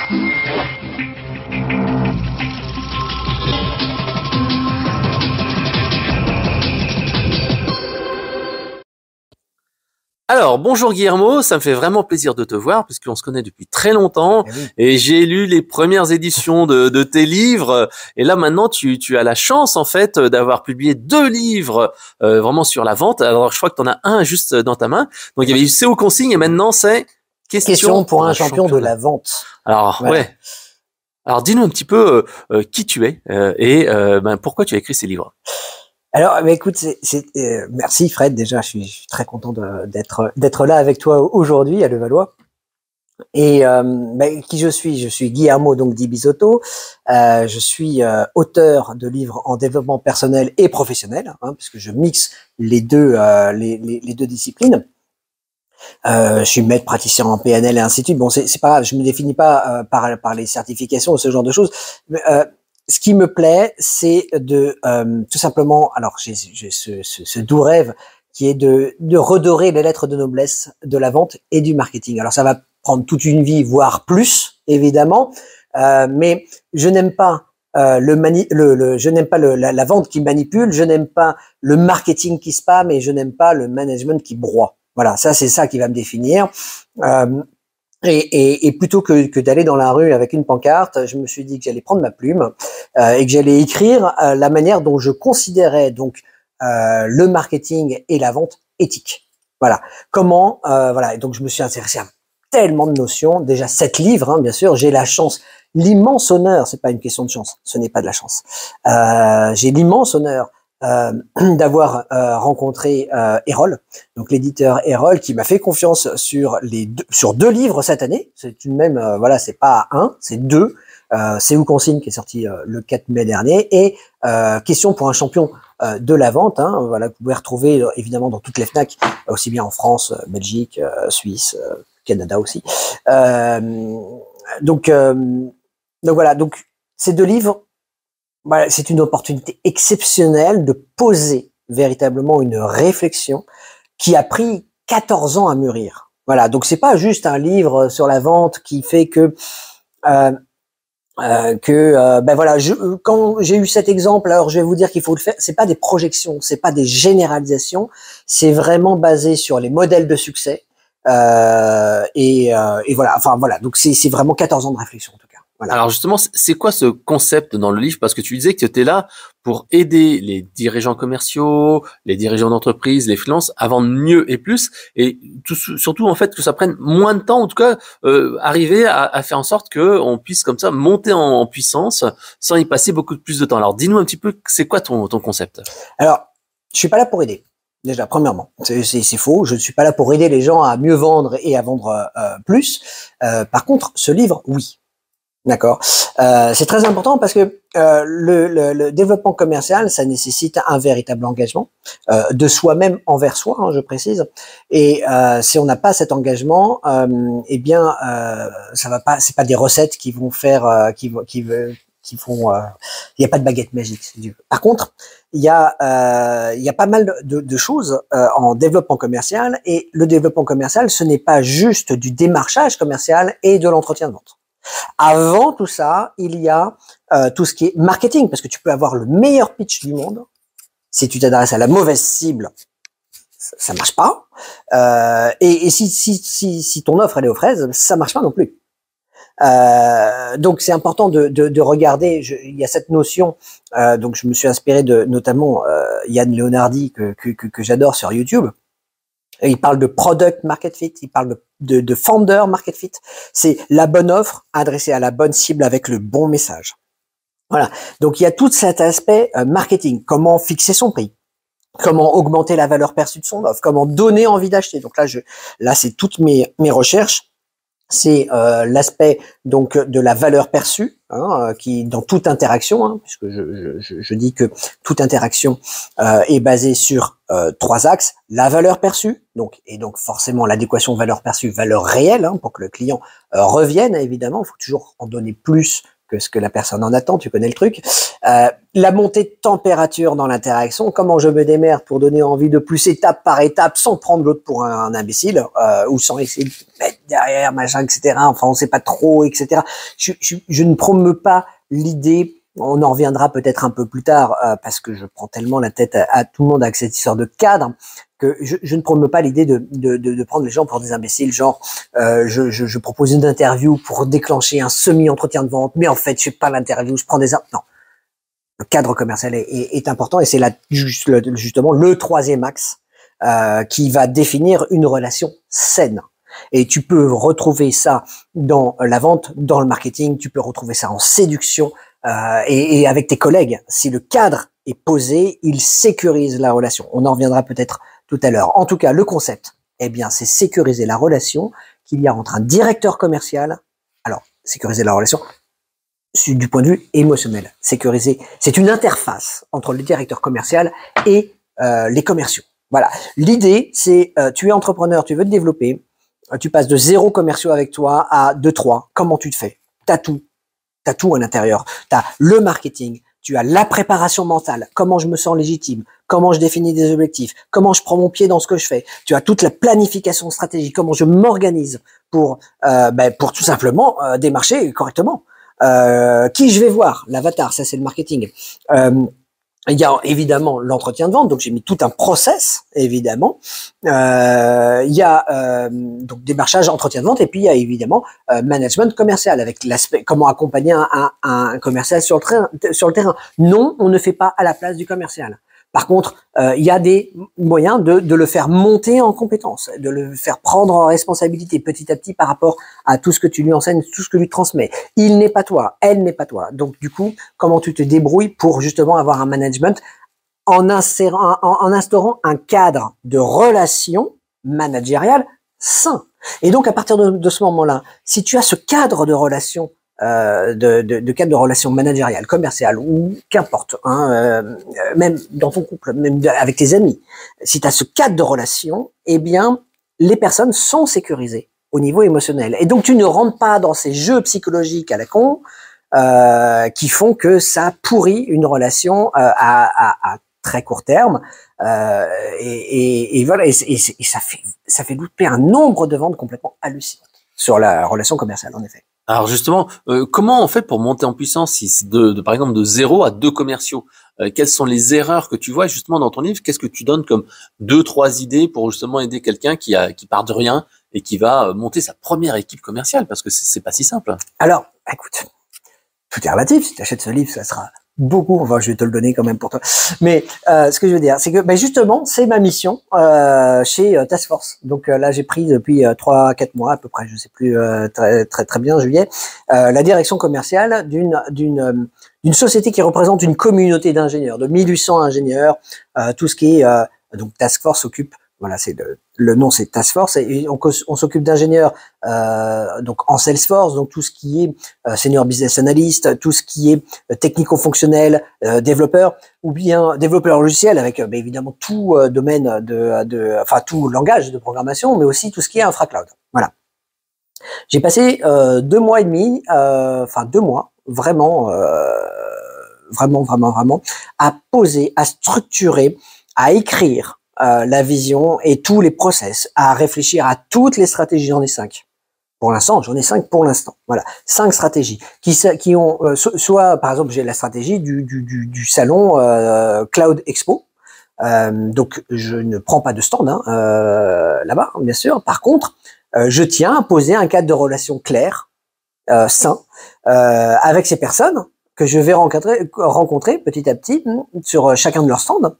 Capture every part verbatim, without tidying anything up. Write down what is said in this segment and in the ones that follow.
Alors, bonjour Guillermo, ça me fait vraiment plaisir de te voir puisqu'on se connaît depuis très longtemps Eh oui. et j'ai lu les premières éditions de, de tes livres et là maintenant tu, tu as la chance en fait d'avoir publié deux livres euh, vraiment sur la vente. Alors je crois que tu en as un juste dans ta main. Donc il y avait eu C O Consigne et maintenant c'est Question, Question pour un champion, champion de la vente. Alors voilà. Ouais. Alors dis-nous un petit peu euh, qui tu es euh, et euh, ben, pourquoi tu as écrit ces livres. Alors, bah, écoute, c'est, c'est, euh, merci Fred. Déjà, je suis, je suis très content de, d'être d'être là avec toi aujourd'hui à Levallois. Et euh, bah, qui je suis Je suis Guillermo donc Di Bisotto. Euh, je suis euh, auteur de livres en développement personnel et professionnel, hein, puisque je mixe les deux euh, les, les, les deux disciplines. Euh, je suis maître praticien en P N L et ainsi de suite. Bon, c'est, c'est pas grave. Je me définis pas euh, par par les certifications ou ce genre de choses. Mais, euh, ce qui me plaît, c'est de euh, tout simplement, alors j'ai, j'ai ce, ce, ce doux rêve qui est de, de redorer les lettres de noblesse de la vente et du marketing. Alors ça va prendre toute une vie, voire plus, évidemment, euh, mais je n'aime pas euh, le, mani- le, le je n'aime pas le, la, la vente qui manipule, je n'aime pas le marketing qui spam et je n'aime pas le management qui broie. Voilà, ça c'est ça qui va me définir. Euh, Et, et, et plutôt que, que d'aller dans la rue avec une pancarte, je me suis dit que j'allais prendre ma plume euh, et que j'allais écrire euh, la manière dont je considérais donc euh, le marketing et la vente éthique. Voilà. Comment euh, voilà. Et donc je me suis intéressé à tellement de notions. Déjà sept livres, hein, bien sûr. J'ai la chance, l'immense honneur. C'est pas une question de chance. Ce n'est pas de la chance. Euh, j'ai l'immense honneur Euh, d'avoir euh, rencontré euh, Erol, donc l'éditeur Erol, qui m'a fait confiance sur les deux, sur deux livres cette année. C'est une même, euh, voilà, c'est pas un, c'est deux. Euh, C'est où Consigne qui est sorti euh, le quatre mai dernier et euh, Question pour un champion euh, de la vente. Hein, voilà, que vous pouvez retrouver euh, évidemment dans toutes les Fnac, aussi bien en France, euh, Belgique, euh, Suisse, euh, Canada aussi. Euh, donc, euh, donc voilà, donc ces deux livres. Voilà, c'est une opportunité exceptionnelle de poser véritablement une réflexion qui a pris quatorze ans à mûrir. Voilà, donc c'est pas juste un livre sur la vente qui fait que euh, euh, que euh, ben voilà, je, quand j'ai eu cet exemple, alors je vais vous dire qu'il faut le faire. C'est pas des projections, c'est pas des généralisations, c'est vraiment basé sur les modèles de succès euh, et, euh, et voilà. Enfin voilà, donc c'est, c'est vraiment quatorze ans de réflexion en tout cas. Voilà. Alors justement, c'est quoi ce concept dans le livre? Parce que tu disais que tu étais là pour aider les dirigeants commerciaux, les dirigeants d'entreprise, les freelances à vendre mieux et plus, et tout, surtout en fait que ça prenne moins de temps, en tout cas euh, arriver à, à faire en sorte que on puisse comme ça monter en, en puissance sans y passer beaucoup plus de temps. Alors dis-nous un petit peu, c'est quoi ton, ton concept? Alors, je suis pas là pour aider. Déjà, premièrement, c'est, c'est, c'est faux. Je ne suis pas là pour aider les gens à mieux vendre et à vendre euh, plus. Euh, par contre, ce livre, oui. D'accord. Euh, c'est très important parce que euh, le, le, le développement commercial, ça nécessite un véritable engagement euh, de soi-même envers soi, hein, je précise. Et euh, si on n'a pas cet engagement, euh, eh bien, euh, ça va pas. C'est pas des recettes qui vont faire, euh, qui qui qui font. Euh, il n'y a pas de baguette magique. Si tu veux. Par contre, il y a euh, il y a pas mal de, de choses euh, en développement commercial. Et le développement commercial, ce n'est pas juste du démarchage commercial et de l'entretien de vente. Avant tout ça, il y a euh, tout ce qui est marketing, parce que tu peux avoir le meilleur pitch du monde. Si tu t'adresses à la mauvaise cible, ça, ça marche pas. Euh, et et si, si, si, si ton offre elle est aux fraises, ça marche pas non plus. Euh, donc c'est important de, de, de regarder. Je, il y a cette notion. Euh, donc je me suis inspiré de notamment euh, Yann Leonardi que, que, que, que j'adore sur YouTube. Et il parle de product market fit, il parle de, de, de founder market fit. C'est la bonne offre adressée à la bonne cible avec le bon message. Voilà. Donc il y a tout cet aspect euh, marketing. Comment fixer son prix, comment augmenter la valeur perçue de son offre, comment donner envie d'acheter. Donc là, je, là c'est toutes mes mes recherches. C'est euh, l'aspect donc de la valeur perçue, hein, qui dans toute interaction, hein, puisque je, je, je dis que toute interaction euh, est basée sur euh, trois axes: la valeur perçue, donc et donc forcément l'adéquation valeur perçue valeur réelle, hein, pour que le client euh, revienne. Évidemment, il faut toujours en donner plus que ce que la personne en attend, tu connais le truc. Euh, la montée de température dans l'interaction, comment je me démerde pour donner envie de plus étape par étape sans prendre l'autre pour un, un imbécile euh, ou sans essayer de mettre derrière, machin, et cetera. Enfin, on sait pas trop, et cetera. Je, je, je ne promeux pas l'idée, on en reviendra peut-être un peu plus tard euh, parce que je prends tellement la tête à, à tout le monde avec cette histoire de cadre que je, je ne promeux pas l'idée de, de, de, de prendre les gens pour des imbéciles, genre euh, je, je, je propose une interview pour déclencher un semi-entretien de vente, mais en fait je fais pas l'interview, je prends des... Non, le cadre commercial est, est, est important et c'est là juste, justement le troisième axe euh, qui va définir une relation saine. Et tu peux retrouver ça dans la vente, dans le marketing, tu peux retrouver ça en séduction euh, et, et avec tes collègues. Si le cadre est posé, il sécurise la relation. On en reviendra peut-être tout à l'heure. En tout cas, le concept, eh bien, c'est sécuriser la relation qu'il y a entre un directeur commercial. Alors, sécuriser la relation du point de vue émotionnel. Sécuriser, c'est une interface entre le directeur commercial et euh, les commerciaux. Voilà. L'idée, c'est euh, tu es entrepreneur, tu veux te développer, tu passes de zéro commerciaux avec toi à deux, trois. Comment tu te fais? T'as tout. T'as tout à l'intérieur. T'as le marketing. Tu as la préparation mentale. Comment je me sens légitime? Comment je définis des objectifs? Comment je prends mon pied dans ce que je fais? Tu as toute la planification stratégique. Comment je m'organise pour, euh, ben, pour tout simplement euh, démarcher correctement. Euh, qui je vais voir? L'avatar, ça c'est le marketing. Euh, Il y a évidemment l'entretien de vente, donc j'ai mis tout un process, évidemment. Euh, il y a euh, donc démarchage, entretien de vente, et puis il y a évidemment euh, management commercial, avec l'aspect comment accompagner un, un, un commercial sur le, train, sur le terrain. Non, on ne fait pas à la place du commercial. Par contre, euh, il y a des moyens de, de le faire monter en compétences, de le faire prendre en responsabilité petit à petit par rapport à tout ce que tu lui enseignes, tout ce que tu transmets. Il n'est pas toi, elle n'est pas toi. Donc du coup, comment tu te débrouilles pour justement avoir un management en, insérant, en, en instaurant un cadre de relation managériale sain. Et donc à partir de, de ce moment-là, si tu as ce cadre de relation Euh, de, de, de cadre de relations managériales, commerciales ou qu'importe, hein, euh, même dans ton couple, même avec tes amis, si tu as ce cadre de relation, eh bien, les personnes sont sécurisées au niveau émotionnel. Et donc, tu ne rentres pas dans ces jeux psychologiques à la con euh, qui font que ça pourrit une relation euh, à, à, à très court terme. Euh, et, et, et voilà, et, et, et ça fait ça fait louper un nombre de ventes complètement hallucinant sur la relation commerciale, en effet. Alors justement, euh, comment on fait pour monter en puissance si c'est de, de par exemple de zéro à deux commerciaux? Euh, quelles sont les erreurs que tu vois justement dans ton livre? Qu'est-ce que tu donnes comme deux, trois idées pour justement aider quelqu'un qui a qui part de rien et qui va monter sa première équipe commerciale? Parce que c'est, c'est pas si simple. Alors, écoute, tout est relatif. Si tu achètes ce livre, ça sera beaucoup. Enfin, je vais te le donner quand même pour toi. Mais euh, ce que je veux dire, c'est que ben justement, c'est ma mission euh, chez euh, Task Force. Donc euh, là, j'ai pris depuis euh, trois, quatre mois à peu près, je sais plus euh, très très très bien, juillet, euh, la direction commerciale d'une d'une euh, d'une société qui représente une communauté d'ingénieurs, de mille huit cents ingénieurs. Euh, tout ce qui est euh, donc Task Force s'occupe. Voilà, c'est le, le nom, c'est Task Force, et on, on s'occupe d'ingénieurs euh, donc en Salesforce, donc tout ce qui est euh, senior business analyst, tout ce qui est euh, technico-fonctionnel, euh, développeur, ou bien développeur logiciel avec euh, bah, évidemment tout euh, domaine de, de, enfin tout langage de programmation, mais aussi tout ce qui est infra cloud. Voilà. J'ai passé euh, deux mois et demi, euh, enfin deux mois, vraiment, euh, vraiment, vraiment, vraiment, à poser, à structurer, à écrire. Euh, la vision et tous les process, à réfléchir à toutes les stratégies. J'en ai cinq. Pour l'instant, j'en ai cinq pour l'instant. Voilà, cinq stratégies qui, qui ont euh, so, soit, par exemple, j'ai la stratégie du, du, du, du salon euh, Cloud Expo. Euh, donc, je ne prends pas de stand hein, euh, là-bas, bien sûr. Par contre, euh, je tiens à poser un cadre de relation clair, euh, sain, euh, avec ces personnes que je vais rencontrer, rencontrer petit à petit sur chacun de leurs stands.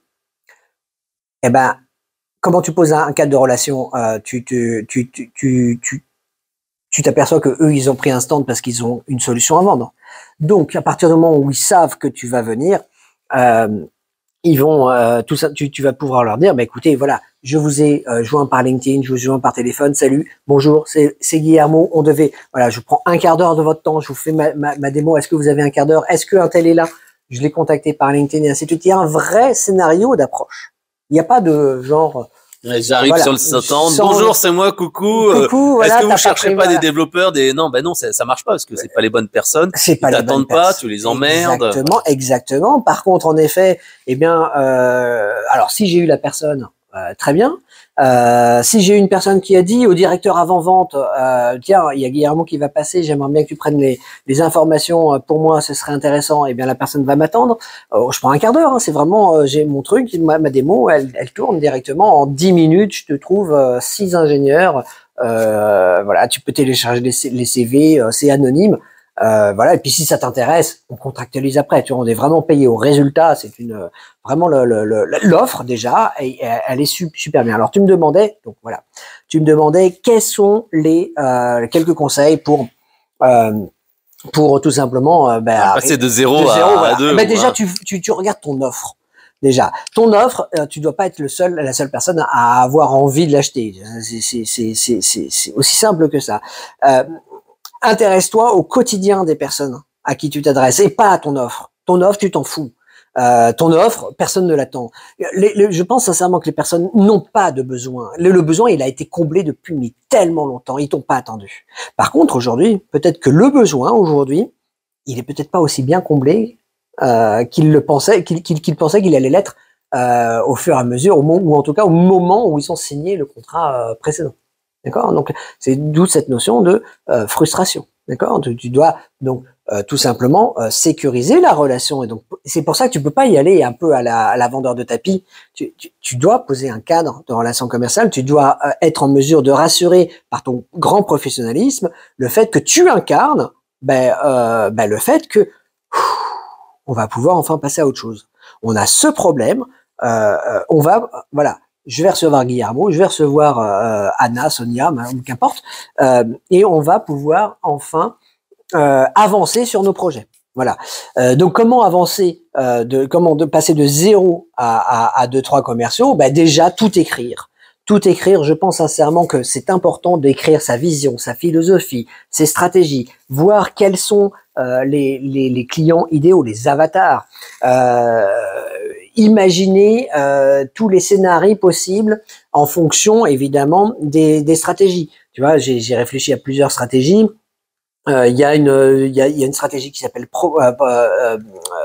Eh ben, comment tu poses un cadre de relation? euh, Tu tu tu tu tu tu tu t'aperçois que eux ils ont pris un stand parce qu'ils ont une solution à vendre. Donc à partir du moment où ils savent que tu vas venir, euh, ils vont euh, tout ça. Tu tu vas pouvoir leur dire, bah écoutez, voilà, je vous ai euh, joint par LinkedIn, je vous ai joint par téléphone. Salut, bonjour, c'est c'est Guillermo. On devait, voilà, je prends un quart d'heure de votre temps, je vous fais ma ma, ma démo. Est-ce que vous avez un quart d'heure? Est-ce qu'un tel est là? Je l'ai contacté par LinkedIn et ainsi de suite. Il y a un vrai scénario d'approche. Il n'y a pas de genre, Ouais, j'arrive voilà. sur le stand. Sans- Bonjour, c'est moi, coucou. Coucou, Euh, voilà, Est-ce que t'as vous pas cherchez pris- pas voilà. des développeurs, des non, ben non, ça, ça marche pas parce que c'est pas les bonnes personnes. C'est pas Ils les bonnes t'attendent pas, personnes. tu les emmerdes. Exactement, exactement. Par contre, en effet, eh bien, euh, alors si j'ai eu la personne, euh, très bien. Euh, si j'ai eu une personne qui a dit au directeur avant-vente, euh, tiens, il y a Guillermo qui va passer, j'aimerais bien que tu prennes les, les informations, pour moi, ce serait intéressant, eh bien, la personne va m'attendre. Euh, je prends un quart d'heure, hein, c'est vraiment, euh, j'ai mon truc, ma, ma démo, elle, elle tourne directement. En dix minutes, je te trouve euh, six ingénieurs. Euh, voilà, tu peux télécharger les, C- les C V, euh, c'est anonyme. Euh, voilà, et puis si ça t'intéresse, on contractualise après. Tu vois, on est vraiment payé au résultat. C'est une vraiment le- le- le- l'offre déjà, et, et elle est su- super bien. Alors tu me demandais, donc voilà, tu me demandais quels sont les euh, quelques conseils pour euh, pour tout simplement euh, ben, Ah, passer de zéro, de zéro, à, voilà. à deux. Ben, ou déjà un. tu, tu tu regardes ton offre. Déjà, ton offre, euh, tu dois pas être le seul, la seule personne à avoir envie de l'acheter. C'est c'est c'est c'est c'est c'est aussi simple que ça. Euh, Intéresse-toi au quotidien des personnes à qui tu t'adresses et pas à ton offre. Ton offre, tu t'en fous. Euh, ton offre, personne ne l'attend. Les- les- je pense sincèrement que les personnes n'ont pas de besoin. Le, le besoin, il a été comblé depuis mais tellement longtemps. Ils t'ont pas attendu. Par contre, aujourd'hui, peut-être que le besoin, aujourd'hui, il est peut-être pas aussi bien comblé euh, qu'il le pensait, qu'il qu'il qu'il pensait qu'il allait l'être euh, au fur et à mesure, au moment, ou en tout cas au moment où ils ont signé le contrat euh, précédent. D'accord. Donc c'est d'où cette notion de euh, frustration. D'accord. Tu, tu dois donc euh, tout simplement euh, sécuriser la relation, et donc c'est pour ça que tu peux pas y aller un peu à la, à la vendeur de tapis. Tu, tu, tu dois poser un cadre de relation commerciale. Tu dois euh, être en mesure de rassurer par ton grand professionnalisme le fait que tu incarnes ben, euh, ben le fait que on va pouvoir enfin passer à autre chose. On a ce problème, euh, on va, voilà, je vais recevoir Guillermo, je vais recevoir euh, Anna, Sonia, qu'importe, euh, et on va pouvoir enfin euh, avancer sur nos projets. Voilà. Euh, donc comment avancer, euh, de, comment de passer de zéro à, à, à deux, trois commerciaux? Ben déjà tout écrire. Tout écrire, je pense sincèrement que c'est important d'écrire sa vision, sa philosophie, ses stratégies, voir quels sont euh, les, les, les clients idéaux, les avatars, euh, imaginer euh, tous les scénarios possibles en fonction évidemment des, des stratégies. Tu vois, j'ai, j'ai réfléchi à plusieurs stratégies. Euh, Il y a une, il y a, il y a une stratégie qui s'appelle pro, euh, euh,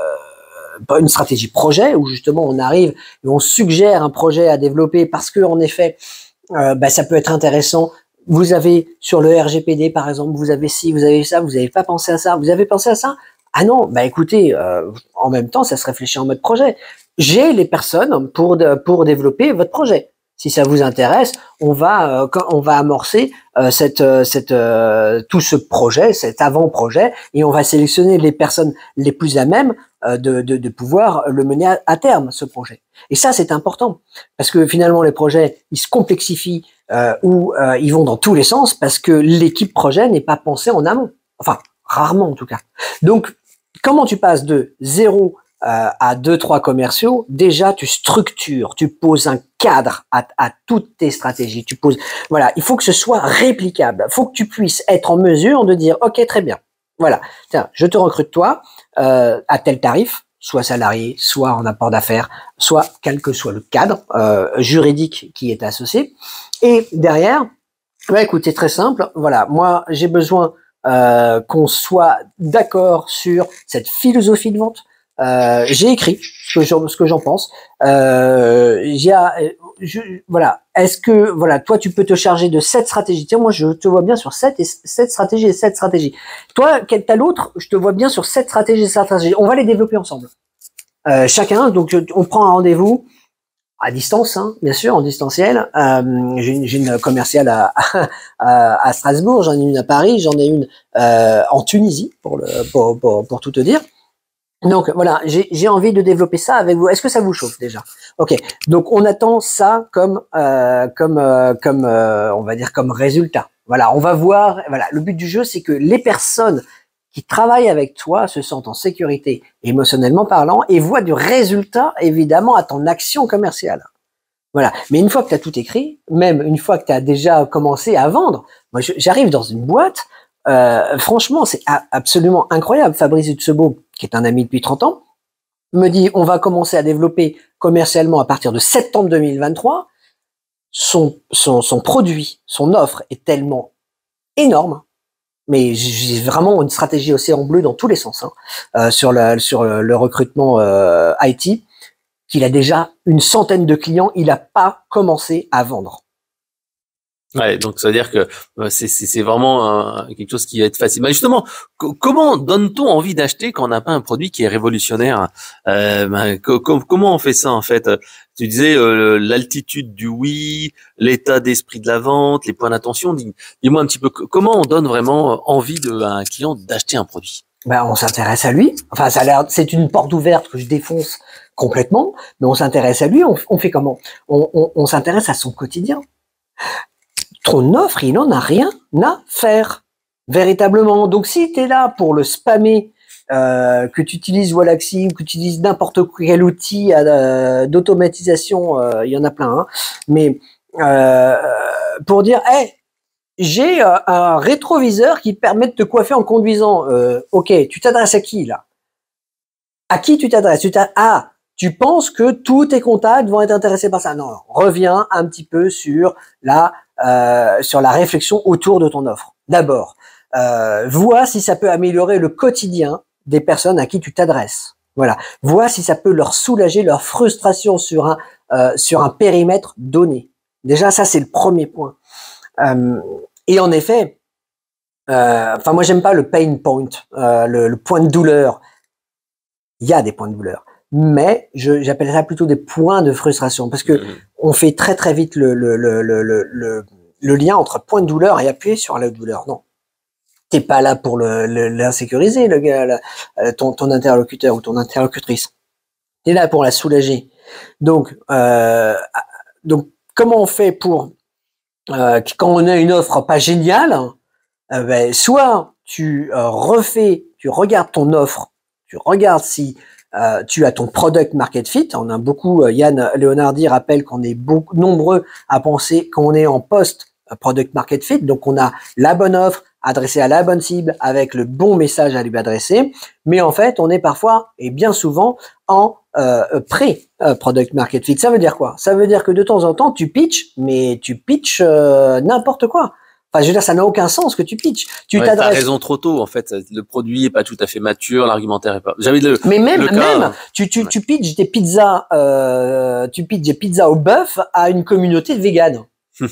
euh, une stratégie projet où justement on arrive et on suggère un projet à développer parce que en effet, euh, bah, ça peut être intéressant. Vous avez sur le R G P D par exemple, vous avez ci, vous avez ça, vous n'avez pas pensé à ça, vous avez pensé à ça. Ah non, bah écoutez, euh, en même temps, ça se réfléchit en mode projet. J'ai les personnes pour de, pour développer votre projet. Si ça vous intéresse, on va euh, on va amorcer euh, cette cette euh, tout ce projet, cet avant-projet, et on va sélectionner les personnes les plus à même euh, de, de de pouvoir le mener à, à terme ce projet. Et ça c'est important parce que finalement les projets ils se complexifient euh, ou euh, ils vont dans tous les sens parce que l'équipe projet n'est pas pensée en amont. Enfin rarement en tout cas. Donc comment tu passes de zéro euh, à deux, trois commerciaux? Déjà, tu structures, tu poses un cadre à, à toutes tes stratégies. Tu poses, voilà, il faut que ce soit réplicable. Il faut que tu puisses être en mesure de dire, ok, très bien. Voilà, tiens, je te recrute toi euh, à tel tarif, soit salarié, soit en apport d'affaires, soit quel que soit le cadre euh, juridique qui est associé. Et derrière, bah, écoute, c'est très simple. Voilà, moi, j'ai besoin euh, qu'on soit d'accord sur cette philosophie de vente. Euh, j'ai écrit ce que j'en, ce que j'en pense. Euh, j'ai, je, voilà. Est-ce que voilà, toi, tu peux te charger de cette stratégie? Tiens, moi, je te vois bien sur cette et cette stratégie et cette stratégie. Toi, quel t'as l'autre? Je te vois bien sur cette stratégie et cette stratégie. On va les développer ensemble. Euh, chacun. Donc, on prend un rendez-vous à distance, hein, bien sûr, en distanciel. Euh, j'ai, une, j'ai une commerciale à, à, à Strasbourg, j'en ai une à Paris, j'en ai une euh, en Tunisie, pour, le, pour, pour, pour tout te dire. Donc voilà, j'ai, j'ai envie de développer ça avec vous. Est-ce que ça vous chauffe déjà? Ok. Donc on attend ça comme euh, comme euh, comme euh, on va dire comme résultat. Voilà, on va voir. Voilà, le but du jeu, c'est que les personnes qui travaillent avec toi se sentent en sécurité émotionnellement parlant et voient du résultat évidemment à ton action commerciale. Voilà. Mais une fois que tu as tout écrit, même une fois que tu as déjà commencé à vendre, moi j'arrive dans une boîte. Euh, franchement, c'est absolument incroyable. Fabrice Hutsebo, qui est un ami depuis trente ans, me dit on va commencer à développer commercialement à partir de septembre deux mille vingt-trois. son, son, son produit, son offre est tellement énorme, mais j'ai vraiment une stratégie océan bleu dans tous les sens, hein, euh, sur, le, sur le, le recrutement euh, I T, qu'il a déjà une centaine de clients, il n'a pas commencé à vendre. Ouais, donc ça veut dire que euh, c'est c'est c'est vraiment euh, quelque chose qui va être facile. Mais justement, co- comment donne-t-on envie d'acheter quand on n'a pas un produit qui est révolutionnaire? euh, ben, co- co- Comment on fait ça en fait? Tu disais euh, l'altitude du oui, l'état d'esprit de la vente, les points d'attention. Dis- Dis-moi un petit peu co- comment on donne vraiment envie de, à un client d'acheter un produit. Ben, on s'intéresse à lui. Enfin, ça a l'air, c'est une porte ouverte que je défonce complètement, mais on s'intéresse à lui. On, on fait comment? On, on, on s'intéresse à son quotidien. Ton offre, il n'en a rien à faire, véritablement. Donc, si tu es là pour le spammer, euh, que tu utilises Wallaxy ou que tu utilises n'importe quel outil euh, d'automatisation, euh, il y en a plein, hein, mais euh, pour dire, hey, j'ai euh, un rétroviseur qui permet de te coiffer en conduisant. Euh, ok, tu t'adresses à qui, là? À qui tu t'adresses? Tu t'as, ah, tu penses que tous tes contacts vont être intéressés par ça? Non, non, reviens un petit peu sur la euh, sur la réflexion autour de ton offre. D'abord, euh, vois si ça peut améliorer le quotidien des personnes à qui tu t'adresses. Voilà, vois si ça peut leur soulager leur frustration sur un euh, sur un périmètre donné. Déjà, ça c'est le premier point. Euh, et en effet, euh, enfin moi j'aime pas le pain point, euh, le, le point de douleur. Il y a des points de douleur, mais je, j'appelle ça plutôt des points de frustration parce que Mhm. on fait très très vite le, le, le, le, le, le lien entre point de douleur et appuyer sur la douleur. Non, t'es pas là pour le, le, l'insécuriser, le gars, le, ton, ton interlocuteur ou ton interlocutrice. T'es là pour la soulager. Donc, euh, donc comment on fait pour euh, quand on a une offre pas géniale, euh, ben, soit tu euh, refais, tu regardes ton offre, tu regardes si euh, tu as ton product market fit. On a beaucoup, euh, Yann Leonardi rappelle qu'on est beaucoup nombreux à penser qu'on est en post product market fit, donc on a la bonne offre adressée à la bonne cible avec le bon message à lui adresser, mais en fait on est parfois et bien souvent en euh, pré product market fit. Ça veut dire quoi? Ça veut dire que de temps en temps tu pitches, mais tu pitches euh, n'importe quoi. Enfin, je veux dire, ça n'a aucun sens que tu pitches. Tu Ouais, t'as t'adresses. raison trop tôt en fait. Le produit est pas tout à fait mature, l'argumentaire est pas. J'avais le Mais même, le cas. même, tu, tu, Ouais. tu pitches des pizzas, euh, tu pitches des pizzas au bœuf à une communauté de véganes.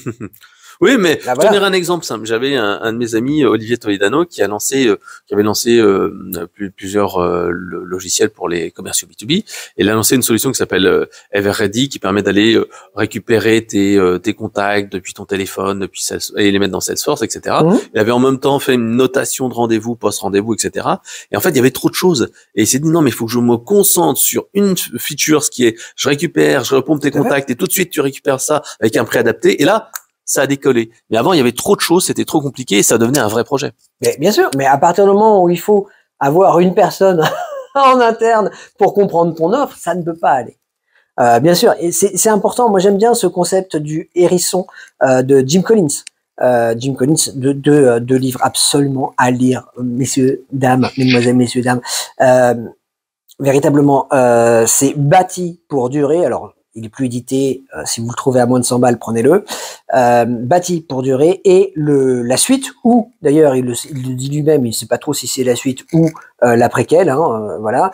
Oui, mais Là, je te donnerai voilà. un exemple simple. J'avais un, un de mes amis, Olivier Toledano, qui a lancé, euh, qui avait lancé euh, plus- plusieurs euh, le- logiciels pour les commerciaux B deux B. Et il a lancé une solution qui s'appelle euh, EverReady, qui permet d'aller euh, récupérer tes, euh, tes contacts depuis ton téléphone, depuis Salesforce, et les mettre dans Salesforce, et cetera. Mmh. Il avait en même temps fait une notation de rendez-vous, post-rendez-vous, et cetera. Et en fait, il y avait trop de choses. Et il s'est dit non, mais il faut que je me concentre sur une feature, ce qui est, je récupère, je repompe tes contacts, et tout de suite tu récupères ça avec un prix adapté. Et là, ça a décollé. Mais avant, il y avait trop de choses, c'était trop compliqué et ça devenait un vrai projet. Mais bien sûr, mais à partir du moment où il faut avoir une personne en interne pour comprendre ton offre, ça ne peut pas aller. Euh, bien sûr, et c'est, c'est important. Moi, j'aime bien ce concept du hérisson euh, de Jim Collins. Euh, Jim Collins, deux de, de livres absolument à lire, messieurs, dames, mesdemoiselles, messieurs, dames. Euh, véritablement, euh, c'est bâti pour durer. Alors, il est plus édité. Euh, si vous le trouvez à moins de cent balles, prenez-le. Euh, bâti pour durer. Et le la suite, ou d'ailleurs, il le, il le dit lui-même, il ne sait pas trop si c'est la suite ou euh, la préquelle. Hein, euh, voilà.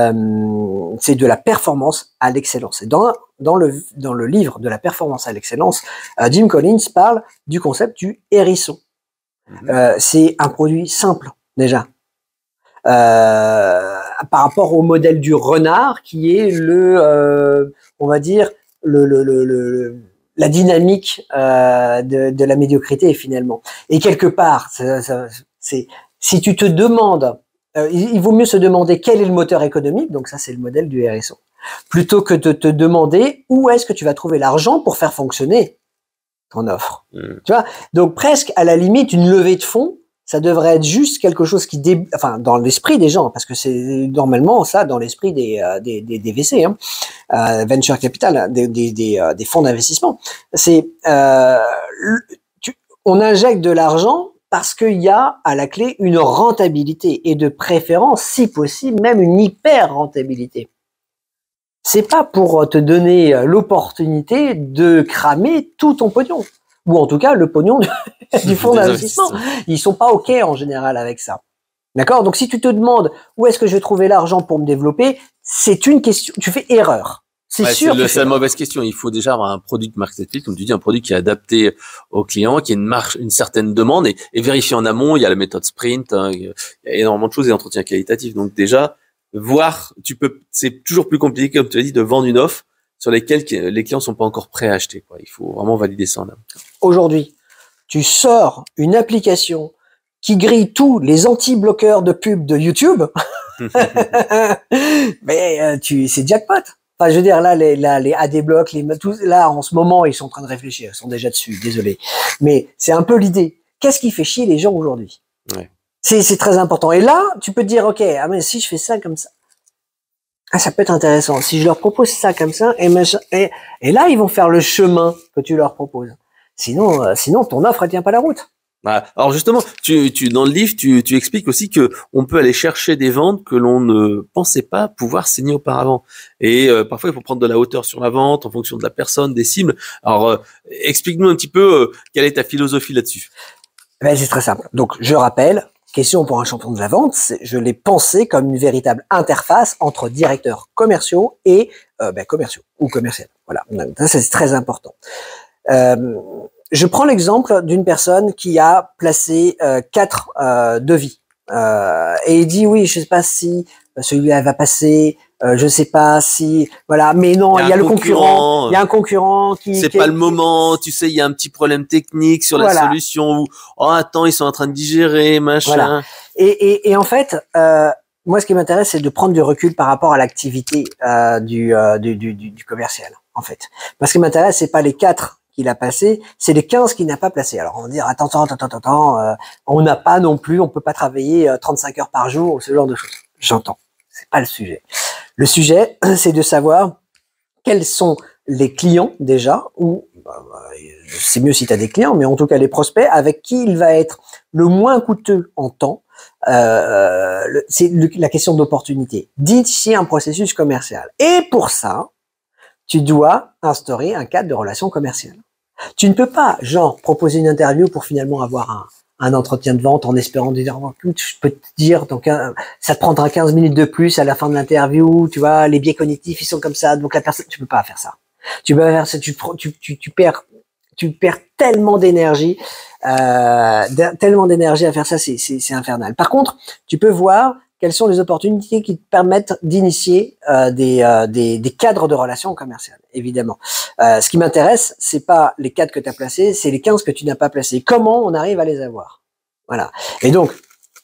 Euh, c'est de la performance à l'excellence. Et dans dans le dans le livre de la performance à l'excellence, euh, Jim Collins parle du concept du hérisson. Mhm. Euh, c'est un produit simple déjà. Euh, par rapport au modèle du renard qui est le, euh, on va dire, le, le, le, le la dynamique euh, de, de la médiocrité finalement. Et quelque part, ça, ça, c'est si tu te demandes, euh, il, il vaut mieux se demander quel est le moteur économique, donc ça c'est le modèle du R S O, plutôt que de te demander où est-ce que tu vas trouver l'argent pour faire fonctionner ton offre. Mhm. Tu vois, donc presque à la limite une levée de fonds. Ça devrait être juste quelque chose qui, dé... enfin, dans l'esprit des gens, parce que c'est normalement ça dans l'esprit des euh, des, des, des V C, hein, euh, venture capital, des des, des, euh, des fonds d'investissement. C'est euh, tu... on injecte de l'argent parce qu'il y a à la clé une rentabilité et de préférence, si possible, même une hyper rentabilité. c'est pas pour te donner l'opportunité de cramer tout ton pognon, ou en tout cas le pognon du, du fonds d'investissement. Ils sont pas ok en général avec ça. D'accord? Donc si tu te demandes où est-ce que je vais trouver l'argent pour me développer, c'est une question, tu fais erreur. C'est ouais, sûr. C'est la mauvaise question. Il faut déjà avoir un produit de marketplace, comme tu dis, un produit qui est adapté aux clients, qui a une marche, une certaine demande, et, et vérifier en amont. Il y a la méthode sprint, hein, il y a énormément de choses et entretien qualitatif. Donc déjà, voir, tu peux, c'est toujours plus compliqué, comme tu as dit, de vendre une offre sur lesquelles les clients sont pas encore prêts à acheter, quoi. Il faut vraiment valider ça en amont. Aujourd'hui, tu sors une application qui grille tous les anti-bloqueurs de pub de YouTube, mais euh, tu, c'est jackpot. Enfin, je veux dire, là, les, là, les Adblock, les, tout, là, en ce moment, ils sont en train de réfléchir, ils sont déjà dessus, désolé. Mais c'est un peu l'idée. Qu'est-ce qui fait chier les gens aujourd'hui? Ouais. C'est, c'est très important. Et là, tu peux te dire, ok, ah, mais si je fais ça comme ça, ah, ça peut être intéressant. Si je leur propose ça comme ça, et, et, et là, ils vont faire le chemin que tu leur proposes. Sinon, euh, sinon, ton offre, elle tient pas la route. Alors justement, tu, tu dans le livre, tu, tu expliques aussi que on peut aller chercher des ventes que l'on ne pensait pas pouvoir signer auparavant. Et euh, parfois, il faut prendre de la hauteur sur la vente en fonction de la personne, des cibles. Alors, euh, explique-nous un petit peu euh, quelle est ta philosophie là-dessus. Ben, c'est très simple. Donc, je rappelle, question pour un champion de la vente, je l'ai pensé comme une véritable interface entre directeurs commerciaux et euh, ben, commerciaux ou commerciaux. Voilà, ça c'est très important. Euh, Je prends l'exemple d'une personne qui a placé euh, quatre euh, devis euh, et il dit oui, je sais pas si celui-là va passer, euh, je sais pas si voilà, mais non, il y a, il y a le concurrent, il y a un concurrent qui c'est qui, pas qui, le moment, tu sais, il y a un petit problème technique sur voilà. la solution ou oh attends, ils sont en train de digérer, machin. Voilà. Et, et, et en fait, euh, moi, ce qui m'intéresse, c'est de prendre du recul par rapport à l'activité euh, du, euh, du, du, du commercial, en fait. Parce que ce qui m'intéresse, c'est pas les quatre qu'il a passé, c'est les quinze qu'il n'a pas placé. Alors on va dire attends, attends, attends, attends, euh, on n'a pas non plus, on peut pas travailler euh, trente-cinq heures par jour, ce genre de choses. J'entends, c'est pas le sujet. Le sujet, c'est de savoir quels sont les clients déjà, ou bah, c'est mieux si tu as des clients, mais en tout cas les prospects avec qui il va être le moins coûteux en temps. Euh, le, c'est le, la question d'opportunité, d'initier un processus commercial. Et pour ça, tu dois instaurer un cadre de relation commerciale. Tu ne peux pas, genre, proposer une interview pour finalement avoir un, un entretien de vente en espérant dire, oh, je peux te dire, donc, ça te prendra quinze minutes de plus à la fin de l'interview, tu vois, les biais cognitifs, ils sont comme ça, donc la personne, tu peux pas faire ça. Tu peux pas faire ça, tu, tu, tu, tu perds, tu perds tellement d'énergie, euh, tellement d'énergie à faire ça, c'est, c'est, c'est infernal. Par contre, tu peux voir quelles sont les opportunités qui te permettent d'initier euh, des, euh, des, des cadres de relations commerciales, évidemment. Euh, ce qui m'intéresse, c'est pas les quatre que tu as placés, c'est les quinze que tu n'as pas placés. Comment on arrive à les avoir? Voilà. Et donc,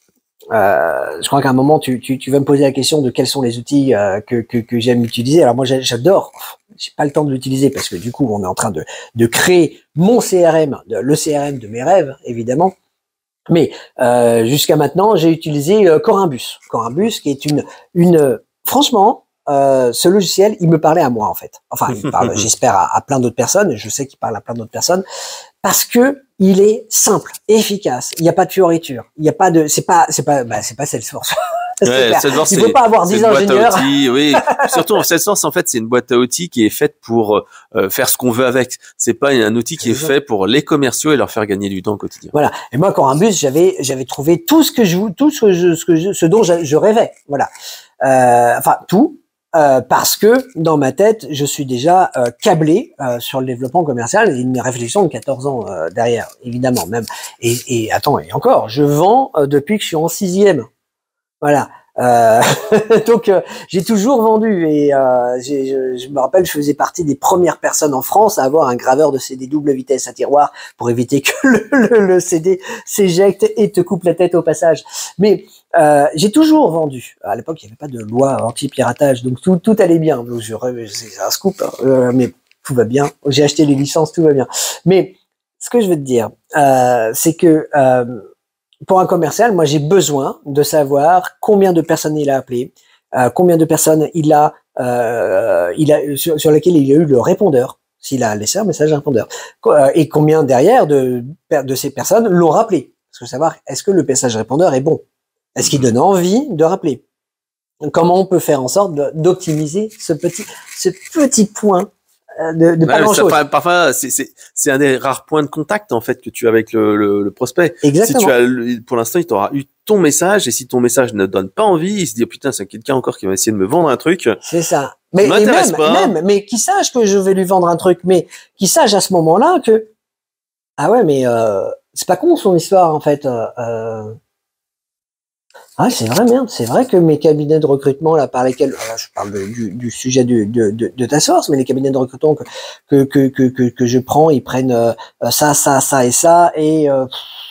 euh, je crois qu'à un moment, tu, tu, tu vas me poser la question de quels sont les outils euh, que, que, que j'aime utiliser. Alors moi, j'adore. J'ai pas le temps de l'utiliser parce que du coup, on est en train de, de créer mon C R M, de, le C R M de mes rêves, évidemment. Mais euh, jusqu'à maintenant, j'ai utilisé euh, Corimbus. Corimbus, qui est une, une, franchement, euh, ce logiciel, il me parlait à moi en fait. Enfin, il parle, j'espère à, à plein d'autres personnes. Je sais qu'il parle à plein d'autres personnes parce que il est simple, efficace. Il n'y a pas de fioriture. Il n'y a pas de, c'est pas, c'est pas, bah, c'est pas Salesforce. Ouais, Salesforce, il ne faut pas avoir dix ingénieurs. Outils, oui. Surtout, Salesforce, en fait, c'est une boîte à outils qui est faite pour euh, faire ce qu'on veut avec. C'est pas un outil qui est fait pour les commerciaux et leur faire gagner du temps au quotidien. Voilà. Et moi, Corimbus, j'avais, j'avais trouvé tout ce que je, tout ce que je, ce que je, ce dont je, je rêvais. Voilà. Euh, enfin, tout. Euh, parce que dans ma tête, je suis déjà euh, câblé euh, sur le développement commercial et une réflexion de quatorze ans euh, derrière, évidemment même. Et, et attends, et encore, je vends euh, depuis que je suis en sixième. Voilà. Euh, donc euh, j'ai toujours vendu et euh, j'ai, je, je me rappelle, je faisais partie des premières personnes en France à avoir un graveur de C D double vitesse à tiroir pour éviter que le, le, le C D s'éjecte et te coupe la tête au passage. Mais euh, j'ai toujours vendu. À l'époque, il n'y avait pas de loi anti-piratage, donc tout, tout allait bien. Donc je, c'est un scoop, hein, euh, mais tout va bien. J'ai acheté les licences, tout va bien. Mais ce que je veux te dire, euh, c'est que euh, pour un commercial, moi, j'ai besoin de savoir combien de personnes il a appelé, euh, combien de personnes il a, euh, il a sur, sur lesquelles il y a eu le répondeur, s'il a laissé un message répondeur, euh, et combien derrière de, de ces personnes l'ont rappelé. Parce que savoir, est-ce que le message répondeur est bon? Est-ce qu'il donne envie de rappeler? comment on peut faire en sorte de, d'optimiser ce petit, ce petit point de, de pas ouais, grand-chose. Ça, parfois, c'est, c'est, c'est un des rares points de contact en fait que tu as avec le, le, le prospect. Exactement. Si tu as, pour l'instant, il t'aura eu ton message et si ton message ne donne pas envie, il se dit oh, putain, c'est quelqu'un encore qui va essayer de me vendre un truc. C'est ça. Mais et m'intéresse même, pas. même, mais qui sache que je vais lui vendre un truc, mais qui sache à ce moment-là que ah ouais, mais euh, c'est pas con son histoire en fait. Euh, euh... Ah, c'est vrai, merde. C'est vrai que mes cabinets de recrutement, là, par lesquels, alors, je parle de, du, du sujet de, de, de, de ta source, mais les cabinets de recrutement que, que, que, que, que, que je prends, ils prennent euh, ça, ça, ça et ça, et euh,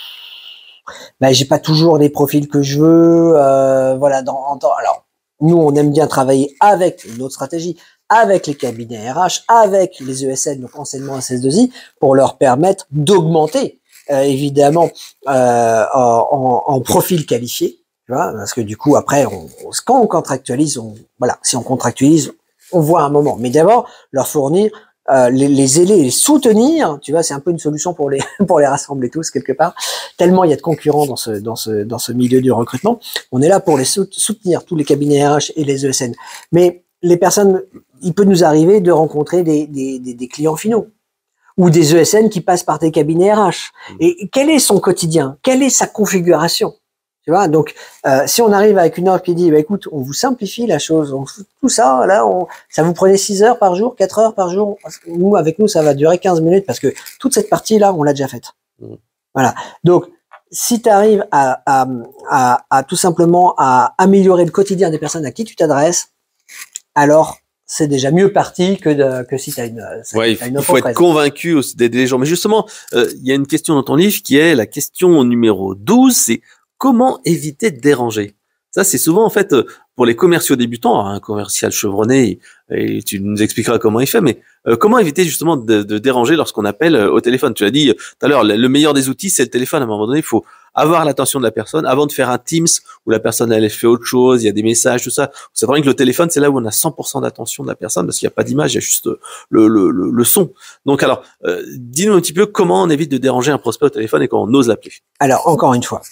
ben, j'ai pas toujours les profils que je veux. Euh, voilà, dans, en temps. Alors, nous, on aime bien travailler avec une autre stratégie, avec les cabinets R H, avec les E S N, donc enseignement S S deux I, pour leur permettre d'augmenter, euh, évidemment, euh, en, en, en profil qualifié. Tu vois, parce que du coup, après, on, on, quand on contractualise, on, voilà, si on contractualise, on voit un moment. Mais d'abord, leur fournir, euh, les, les aider, les soutenir. Tu vois, c'est un peu une solution pour les pour les rassembler tous quelque part. Tellement il y a de concurrents dans ce dans ce dans ce milieu du recrutement. On est là pour les soutenir, tous les cabinets R H et les E S N. Mais les personnes, il peut nous arriver de rencontrer des des, des, des clients finaux ou des E S N qui passent par des cabinets R H. Et quel est son quotidien? Quelle est sa configuration? Tu vois, donc euh, si on arrive avec une offre qui dit, bah, écoute, on vous simplifie la chose, on, tout ça, là, on, ça vous prenait six heures par jour, quatre heures par jour. Nous, avec nous, ça va durer quinze minutes parce que toute cette partie-là, on l'a déjà faite. Mmh. Voilà. Donc, si tu arrives à, à, à, à tout simplement à améliorer le quotidien des personnes à qui tu t'adresses, alors c'est déjà mieux parti que de, que si tu as une, ouais, t'as une il faut être convaincu aussi d'aider les gens. Mais justement, euh, il y a une question dans ton livre qui est la question numéro douze, c'est comment éviter de déranger? Ça, c'est souvent, en fait, pour les commerciaux débutants, un commercial chevronné, et tu nous expliqueras comment il fait, mais euh, comment éviter justement de, de déranger lorsqu'on appelle au téléphone? Tu l'as dit tout à l'heure, le meilleur des outils, c'est le téléphone. À un moment donné, il faut avoir l'attention de la personne avant de faire un Teams où la personne, elle fait autre chose, il y a des messages, tout ça. C'est vrai que le téléphone, c'est là où on a cent pour cent d'attention de la personne parce qu'il n'y a pas d'image, il y a juste le, le, le, le son. Donc, alors, euh, dis-nous un petit peu comment on évite de déranger un prospect au téléphone et comment on ose l'appeler. Alors, encore une fois,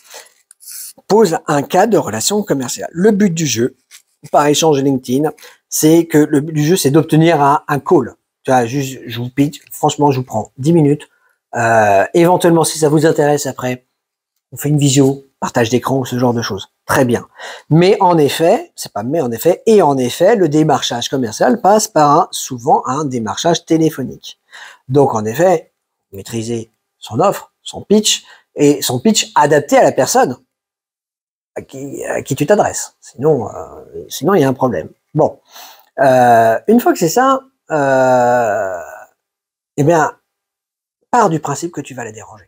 pose un cas de relation commerciale. Le but du jeu, par échange LinkedIn, c'est que le but du jeu, c'est d'obtenir un, un call. Tu vois, juste, je vous pitch, franchement, je vous prends dix minutes. Euh, éventuellement, si ça vous intéresse après, on fait une visio, partage d'écran ou ce genre de choses. Très bien. Mais en effet, c'est pas mais en effet, et en effet, le démarchage commercial passe par un, souvent un démarchage téléphonique. Donc, en effet, maîtriser son offre, son pitch, et son pitch adapté à la personne à qui, à qui tu t'adresses. Sinon, euh, sinon il y a un problème. Bon, euh, une fois que c'est ça, euh, eh bien, pars du principe que tu vas la déranger.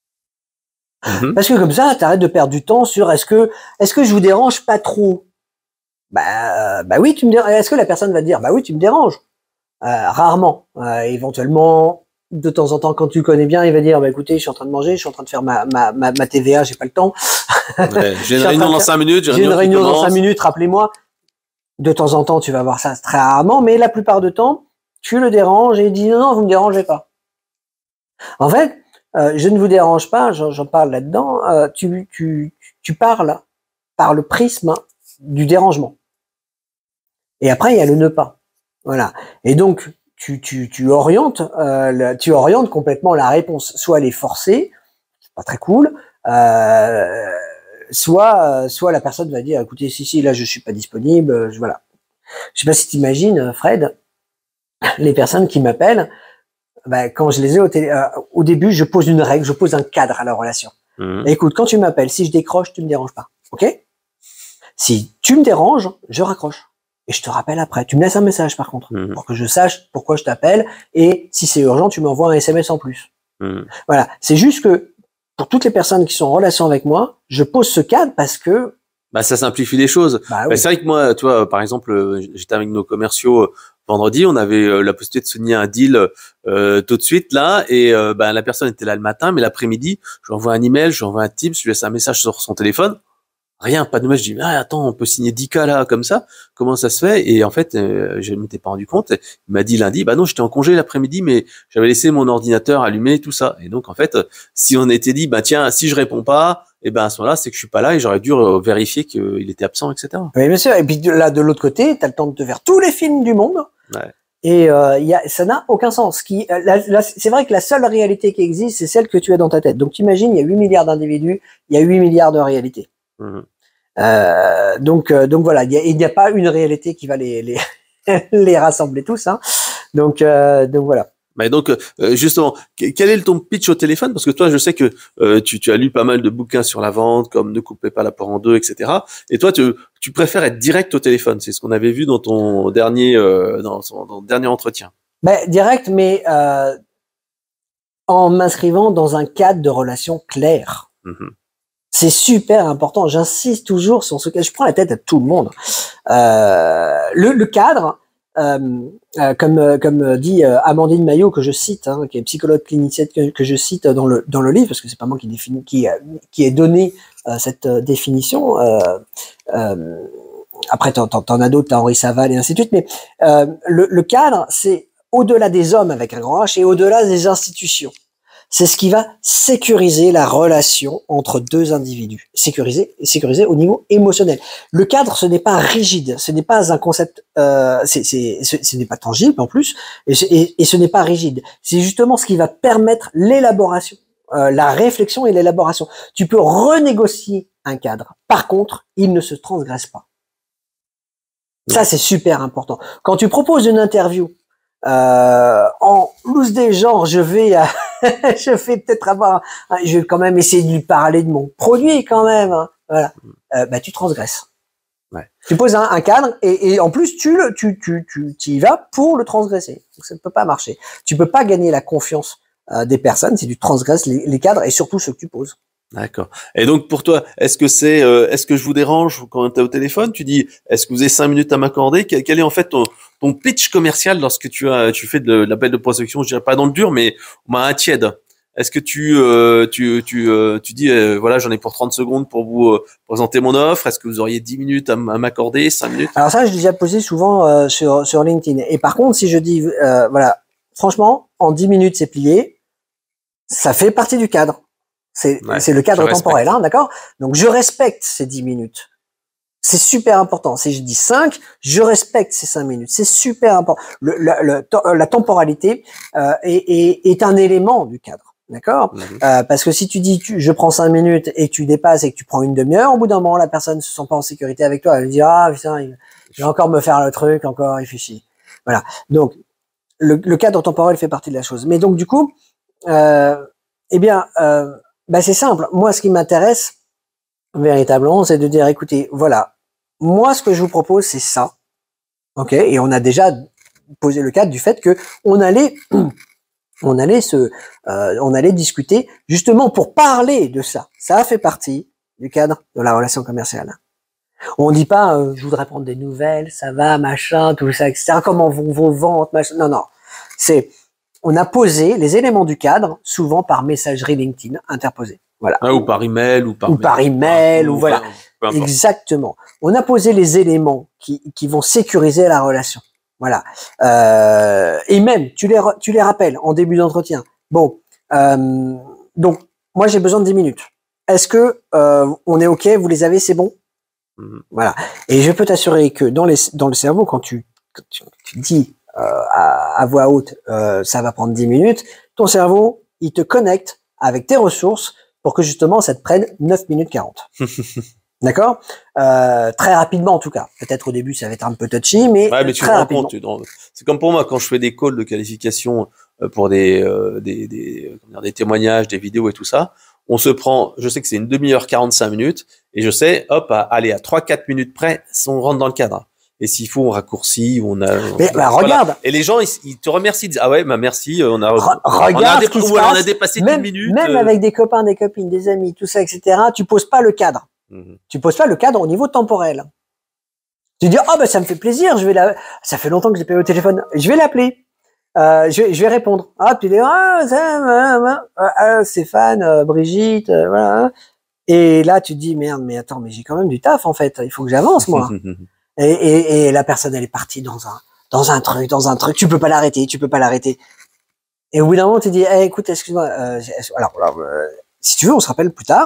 Mmh. Parce que comme ça, t'arrêtes de perdre du temps sur est-ce que est-ce que je vous dérange pas trop? Bah, bah oui, tu me déranges. Est-ce que la personne va te dire bah oui, tu me déranges? Euh, rarement, euh, éventuellement. De temps en temps, quand tu le connais bien, il va dire bah écoutez, je suis en train de manger, je suis en train de faire ma ma ma, ma T V A, j'ai pas le temps. Ouais, j'ai une réunion dans cinq minutes. J'ai une réunion dans cinq minutes, rappelez-moi. De temps en temps, tu vas voir ça très rarement, mais la plupart du temps, tu le déranges et il dit non, non, vous me dérangez pas. En fait, euh, je ne vous dérange pas, j'en, j'en parle là-dedans. Euh, tu tu tu parles par le prisme du dérangement. Et après, il y a le ne pas. Voilà. Et donc tu tu tu orientes euh, le, tu orientes complètement la réponse. Soit elle est forcée, c'est pas très cool. Euh, soit soit la personne va dire écoutez si si là je suis pas disponible, je, voilà. Je sais pas si tu imagines Fred, les personnes qui m'appellent, ben, quand je les ai au télé, euh, au début je pose une règle, je pose un cadre à la relation. Mmh. Écoute, quand tu m'appelles, si je décroche, tu me déranges pas, ok? Si tu me déranges, je raccroche et je te rappelle après. Tu me laisses un message par contre mmh. pour que je sache pourquoi je t'appelle et si c'est urgent, tu m'envoies un S M S en plus. Mmh. Voilà, c'est juste que pour toutes les personnes qui sont en relation avec moi, je pose ce cadre parce que bah ça simplifie les choses. Bah, oui. bah, c'est vrai que moi, tu vois, par exemple, j'étais avec nos commerciaux vendredi, on avait la possibilité de signer un deal euh, tout de suite là, et euh, bah, la personne était là le matin, mais l'après-midi, je lui envoie un email, je lui envoie un tip, je lui laisse un message sur son téléphone. Rien, pas de nouvelles. Je dis, ah, attends, on peut signer dix K là, comme ça. Comment ça se fait? Et en fait, euh, je ne m'étais pas rendu compte. Il m'a dit lundi, bah non, j'étais en congé l'après-midi, mais j'avais laissé mon ordinateur allumé, tout ça. Et donc, en fait, si on était dit, bah tiens, si je réponds pas, et ben à ce moment-là, c'est que je suis pas là et j'aurais dû euh, vérifier qu'il était absent, et cetera. Oui, bien sûr. Et puis de- là, de l'autre côté, tu as le temps de te faire tous les films du monde. Ouais. Et euh, y a, ça n'a aucun sens. Qui, euh, la- la- c'est vrai que la seule réalité qui existe, c'est celle que tu as dans ta tête. Donc, t'imagines, il y a huit milliards d'individus, il y a huit milliards de réalités. Mhm. Euh, donc, euh, donc voilà, il n'y a, il y a pas une réalité qui va les les, les rassembler tous. Hein. Donc, euh, donc voilà. Mais donc, euh, justement, que- quel est ton pitch au téléphone? Parce que toi, je sais que euh, tu, tu as lu pas mal de bouquins sur la vente, comme Ne coupez pas la poire en deux, et cetera. Et toi, tu, tu préfères être direct au téléphone. C'est ce qu'on avait vu dans ton dernier, euh, dans, son, dans le dernier entretien. Ben, direct, mais euh, en m'inscrivant dans un cadre de relation clair. Mhm. C'est super important. J'insiste toujours sur ce cadre. Je prends la tête à tout le monde. Euh, le, le cadre, euh, euh, comme euh, comme dit euh, Amandine Maillot, que je cite, hein, qui est psychologue clinicienne, que, que je cite dans le dans le livre, parce que c'est pas moi qui définis, qui euh, qui ai donné euh, cette euh, définition. Euh, euh, après, t'en, t'en, t'en as d'autres, t'as Henri Saval et ainsi de suite. Mais euh, le, le cadre, c'est au-delà des hommes avec un grand H et au-delà des institutions. C'est ce qui va sécuriser la relation entre deux individus. Sécuriser, sécuriser au niveau émotionnel. Le cadre, ce n'est pas rigide, ce n'est pas un concept, euh, c'est, c'est, ce, ce n'est pas tangible en plus, et, et, et ce n'est pas rigide. C'est justement ce qui va permettre l'élaboration, euh, la réflexion et l'élaboration. Tu peux renégocier un cadre. Par contre, il ne se transgresse pas. Ça, c'est super important. Quand tu proposes une interview, euh, en loose des genres, je vais, euh, je vais peut-être avoir, je vais quand même essayer de lui parler de mon produit quand même. Hein, voilà. Euh, bah, tu transgresses. Ouais. Tu poses un, un cadre et, et en plus tu le, tu, tu, tu, tu y vas pour le transgresser. Donc ça ne peut pas marcher. Tu peux pas gagner la confiance euh, des personnes si tu transgresses les, les cadres et surtout ceux que tu poses. D'accord. Et donc pour toi, est-ce que c'est, euh, est-ce que je vous dérange quand tu es au téléphone? Tu dis, est-ce que vous avez cinq minutes à m'accorder? Quel, quel est en fait ton, ton pitch commercial lorsque tu as, tu fais de, de l'appel de prospection? Je dirais pas dans le dur, mais bah, un tiède. Est-ce que tu, euh, tu, tu, euh, tu dis, euh, voilà, j'en ai pour trente secondes pour vous euh, présenter mon offre. Est-ce que vous auriez dix minutes à, m- à m'accorder, cinq minutes? Alors ça, je l'ai déjà posé souvent euh, sur sur LinkedIn. Et par contre, si je dis, euh, voilà, franchement, en dix minutes c'est plié, ça fait partie du cadre. C'est Ouais, c'est le cadre je temporel, hein, d'accord? Donc je respecte ces dix minutes. C'est super important. Si je dis cinq, je respecte ces cinq minutes. C'est super important. Le, le, le, la temporalité euh, est, est, est un élément du cadre, d'accord? Mhm. euh, Parce que si tu dis tu, je prends cinq minutes et que tu dépasses et que tu prends une demi-heure, au bout d'un moment, la personne ne se sent pas en sécurité avec toi. Elle dit ah putain, il, il va encore me faire le truc, encore il fait chier. Voilà. Donc le, le cadre temporel fait partie de la chose. Mais donc du coup, euh, eh bien, euh, bah, c'est simple. Moi, ce qui m'intéresse véritablement, c'est de dire, écoutez, voilà, moi, ce que je vous propose, c'est ça, ok. Et on a déjà posé le cadre du fait que on allait, on allait se, euh, on allait discuter justement pour parler de ça. Ça fait partie du cadre de la relation commerciale. On dit pas, euh, je voudrais prendre des nouvelles, ça va, machin, tout ça, et cetera. Comment vont vos ventes, machin. Non, non. C'est, on a posé les éléments du cadre, souvent par messagerie LinkedIn interposée. Voilà. Ah, ou par email, ou par ou par email, ou, ou voilà. Peu importe. Exactement. On a posé les éléments qui, qui vont sécuriser la relation. Voilà. Euh, et même, tu les, tu les rappelles en début d'entretien. Bon, euh, donc moi j'ai besoin de dix minutes. Est-ce que euh, on est ok? Vous les avez? C'est bon? Mmh. Voilà. Et je peux t'assurer que dans les dans le cerveau, quand tu, quand tu, tu dis euh, à, à voix haute, euh, ça va prendre dix minutes, ton cerveau il te connecte avec tes ressources pour que justement ça te prenne neuf minutes quarante. D'accord? euh, Très rapidement en tout cas. Peut-être au début ça va être un peu touchy, mais, ouais, mais tu très te rends rapidement. compte. Tu, c'est comme pour moi quand je fais des calls de qualification pour des, euh, des, des, comment dire, des témoignages, des vidéos et tout ça. On se prend, je sais que c'est une demi-heure, quarante-cinq minutes, et je sais, hop, à, allez, à trois quatre minutes près, on rentre dans le cadre. Et s'il faut, on raccourcit, on a. Mais on, bah, voilà. regarde. Et les gens, ils, ils te remercient, ils disent, ah ouais, bah merci, on a. Re- on regarde a, ce qui se on a passe. dépassé même, dix minutes. Même euh... avec des copains, des copines, des amis, tout ça, et cetera. Tu poses pas le cadre. Mm-hmm. Tu poses pas le cadre au niveau temporel. Tu dis, ah oh, bah ça me fait plaisir, je vais la. Ça fait longtemps que j'ai pas eu au téléphone, je vais l'appeler. Euh, je, vais, je vais répondre. Ah, tu dis, ah, ça, ah, ah, Stéphane, euh, Brigitte, euh, voilà. Et là, tu te dis, merde, mais attends, mais j'ai quand même du taf, en fait. Il faut que j'avance, moi. et, et, et la personne, elle est partie dans un, dans un truc, dans un truc. Tu peux pas l'arrêter, tu peux pas l'arrêter. Et au bout d'un moment, tu dis, hey, écoute, excuse-moi, euh, alors, alors euh, si tu veux, on se rappelle plus tard.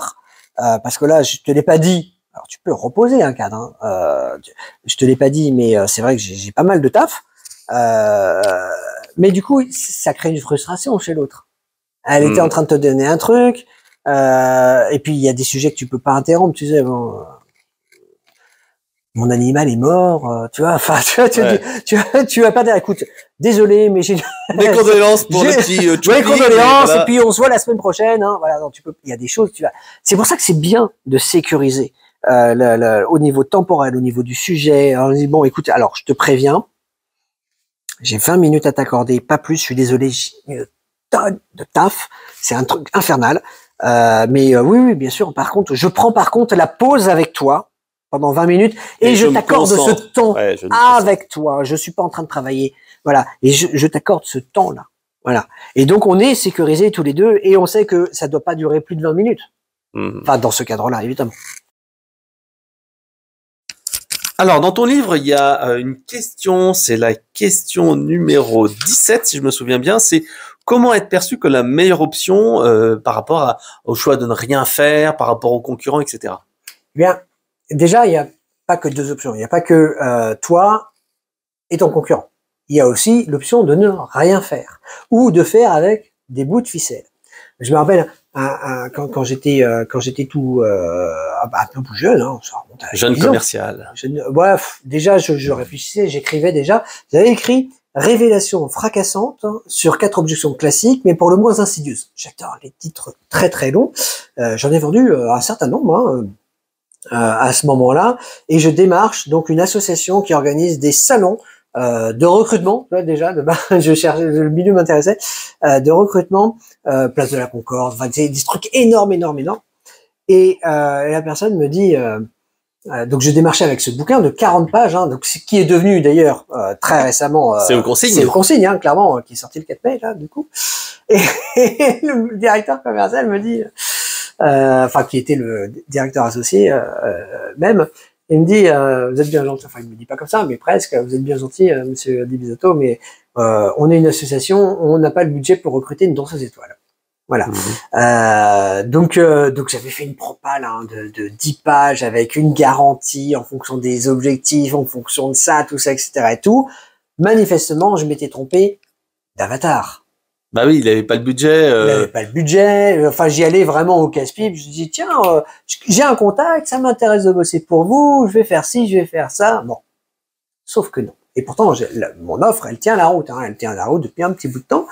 euh, parce que là, je te l'ai pas dit. Alors, tu peux reposer un cadre. Hein. Euh, je te l'ai pas dit, mais euh, c'est vrai que j'ai, j'ai pas mal de taf. Euh, mais du coup, ça crée une frustration chez l'autre. Elle était mmh. en train de te donner un truc, euh, et puis il y a des sujets que tu peux pas interrompre. Tu sais, bon, euh, mon animal est mort, euh, tu vois. Enfin, tu vois, tu, ouais. tu, tu, tu vas pas dire, écoute, désolé, mais j'ai des condoléances pour le petit. Euh, oui, condoléances, voilà. Et puis on se voit la semaine prochaine. Hein, voilà, non, tu peux. Il y a des choses. Tu vas. C'est pour ça que c'est bien de sécuriser euh, le, le, au niveau temporel, au niveau du sujet. Alors, on dit bon, écoute, alors je te préviens. J'ai vingt minutes à t'accorder, pas plus, je suis désolé, j'ai une tonne de taf, c'est un truc infernal. Euh, mais euh, oui, oui, bien sûr, par contre, je prends par contre la pause avec toi pendant vingt minutes et, et je, je t'accorde ce temps ouais, avec toi. Je suis pas en train de travailler. Voilà. Et je, je t'accorde ce temps-là. Voilà. Et donc, on est sécurisés tous les deux et on sait que ça doit pas durer plus de vingt minutes. Mmh. Enfin, dans ce cadre-là, évidemment. Alors, dans ton livre, il y a une question, c'est la question numéro dix-sept, si je me souviens bien, c'est comment être perçu comme la meilleure option euh, par rapport à, au choix de ne rien faire, par rapport aux concurrents, et cetera. Bien, déjà, il n'y a pas que deux options. Il n'y a pas que euh, toi et ton concurrent. Il y a aussi l'option de ne rien faire ou de faire avec des bouts de ficelle. Je me rappelle un, un, quand, quand j'étais euh, quand j'étais tout euh, un peu plus jeune, hein, ça remonte à jeune commercial. Jeune, ouais, déjà je, je réfléchissais, j'écrivais déjà. J'avais écrit Révélation fracassante hein, sur quatre objections classiques, mais pour le moins insidieuses. J'adore les titres très très longs. Euh, j'en ai vendu euh, un certain nombre hein, euh, à ce moment-là, et je démarche donc une association qui organise des salons. Euh, de recrutement, là déjà, de, bah, je cherchais, le milieu m'intéressait, euh, de recrutement, euh, place de la Concorde, enfin, des, des trucs énormes, énormes, énormes. Et euh, la personne me dit, euh, euh, donc je démarchais avec ce bouquin de quarante pages, hein, donc qui est devenu d'ailleurs euh, très récemment. Euh, c'est au consigne. C'est au consigne, hein, clairement, euh, qui est sorti le quatre mai là, du coup. Et, et le directeur commercial me dit, euh, enfin qui était le directeur associé euh, euh, même. Il me dit, euh, vous êtes bien gentil, enfin il me dit pas comme ça, mais presque, vous êtes bien gentil, euh, monsieur Di Bisotto, mais euh, on est une association, on n'a pas le budget pour recruter une danseuse étoile. Voilà. Mmh. Euh, donc, euh, donc j'avais fait une propale hein, de, de dix pages avec une garantie en fonction des objectifs, en fonction de ça, tout ça, et cetera et tout. Manifestement, je m'étais trompé d'avatar. Bah oui, il avait pas le budget. Euh... Il avait pas le budget. Enfin, j'y allais vraiment au casse-pipe. Je dis tiens, euh, j'ai un contact, ça m'intéresse de bosser pour vous. Je vais faire ci, je vais faire ça. Bon, sauf que non. Et pourtant, la, mon offre, elle tient la route. Hein, elle tient la route depuis un petit bout de temps.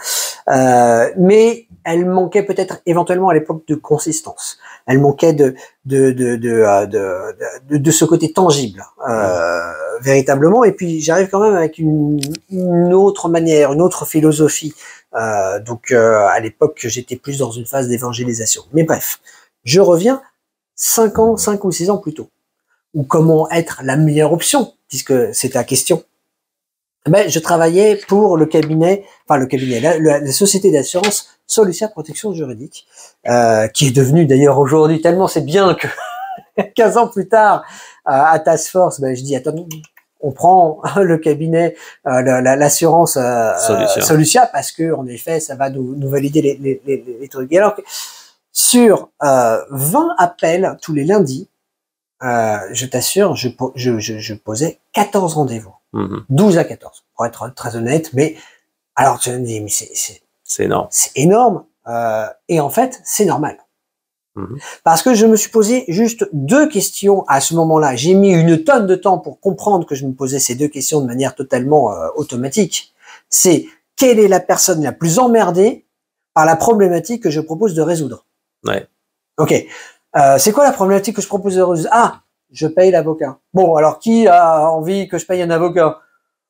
Euh, mais elle manquait peut-être éventuellement à l'époque de consistance. Elle manquait de de de de de, de, de ce côté tangible, euh, véritablement. Et puis, j'arrive quand même avec une, une autre manière, une autre philosophie. Euh, donc euh, à l'époque j'étais plus dans une phase d'évangélisation. Mais bref, je reviens cinq ans, cinq ou six ans plus tôt. Ou comment être la meilleure option, puisque c'est ta question. Ben, je travaillais pour le cabinet, enfin le cabinet, la, la, la société d'assurance Solutia Protection Juridique, euh, qui est devenue d'ailleurs aujourd'hui tellement c'est bien que quinze ans plus tard, euh, à Task Force, ben je dis attends. On prend le cabinet, euh, l'assurance euh, Solutia. Solutia parce que en effet, ça va nous, nous valider les, les, les, les trucs. Et alors que sur euh, vingt appels tous les lundis, euh, je t'assure, je, je, je, je posais quatorze rendez-vous, mm-hmm. douze à quatorze, pour être très honnête. Mais alors tu me dis, mais c'est c'est c'est énorme, c'est énorme. Euh, et en fait, c'est normal. Parce que je me suis posé juste deux questions à ce moment-là. J'ai mis une tonne de temps pour comprendre que je me posais ces deux questions de manière totalement euh, automatique. C'est quelle est la personne la plus emmerdée par la problématique que je propose de résoudre. Ouais. Ok. Euh, c'est quoi la problématique que je propose de résoudre? Ah, je paye l'avocat. Bon, alors qui a envie que je paye un avocat?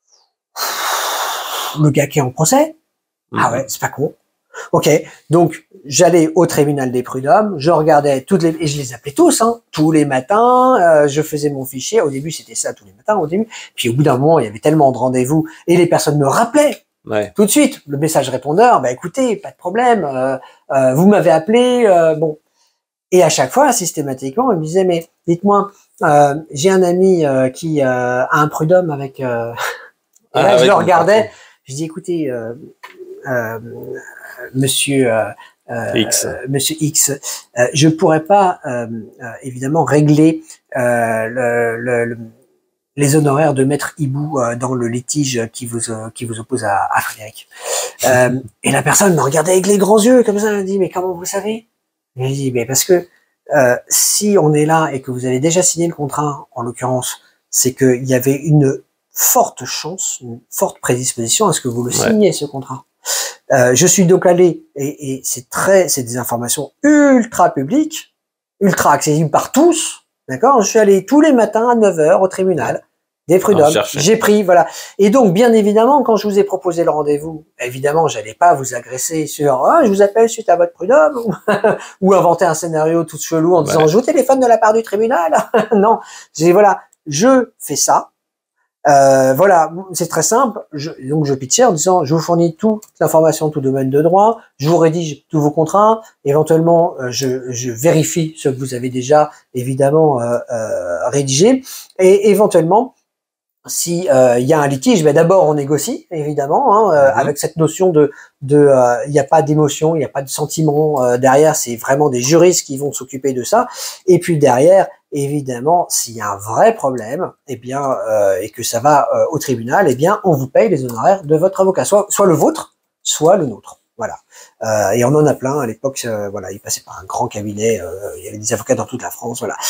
Le gars qui est en procès. Mmh. Ah ouais, c'est pas con. Ok, donc j'allais au tribunal des prud'hommes, je regardais toutes les et je les appelais tous, hein, tous les matins. Euh, je faisais mon fichier. Au début, c'était ça tous les matins. Au début, puis au bout d'un moment, il y avait tellement de rendez-vous et les personnes me rappelaient ouais. tout de suite. Le message répondeur, bah écoutez, pas de problème. Euh, euh, vous m'avez appelé, euh, bon. Et à chaque fois, systématiquement, il me disait mais dites-moi, euh, j'ai un ami euh, qui euh, a un prud'homme avec. Euh... et là, ah, je le regardais. Je dis écoutez. Euh, euh, Monsieur, euh, euh, X. Monsieur X, euh, je pourrais pas euh, euh, évidemment régler euh, le, le, le, les honoraires de Maître Hibou euh, dans le litige qui vous euh, qui vous oppose à, à Frédéric. Euh, et la personne me regardait avec les grands yeux comme ça, elle me dit mais comment vous savez? Et je dis mais parce que euh, si on est là et que vous avez déjà signé le contrat, en l'occurrence, c'est qu'il y avait une forte chance, une forte prédisposition à ce que vous le signiez, ouais. ce contrat. Euh, je suis donc allé, et, et c'est très, c'est des informations ultra publiques, ultra accessibles par tous, d'accord? Je suis allé tous les matins à neuf heures au tribunal des prud'hommes. J'ai pris, voilà. Et donc, bien évidemment, quand je vous ai proposé le rendez-vous, évidemment, j'allais pas vous agresser sur, ah, je vous appelle suite à votre prud'homme, ou inventer un scénario tout chelou en ouais. disant, je vous téléphone de la part du tribunal. Non. J'ai, voilà, je fais ça. Euh, voilà, c'est très simple. Je, donc je pitchais en disant, je vous fournis toute l'information, tout domaine de droit, je vous rédige tous vos contrats, éventuellement euh, je, je vérifie ce que vous avez déjà évidemment euh, euh, rédigé, et éventuellement si il euh, y a un litige, ben d'abord on négocie évidemment, hein, euh, mmh. avec cette notion de de il euh, n'y a pas d'émotion, il n'y a pas de sentiment euh, derrière, c'est vraiment des juristes qui vont s'occuper de ça. Et puis derrière, évidemment, s'il y a un vrai problème, eh bien euh, et que ça va euh, au tribunal, eh bien on vous paye les honoraires de votre avocat, soit soit le vôtre, soit le nôtre. Voilà. Euh, et on en a plein à l'époque. Euh, voilà, il passait par un grand cabinet. Euh, il y avait des avocats dans toute la France. Voilà.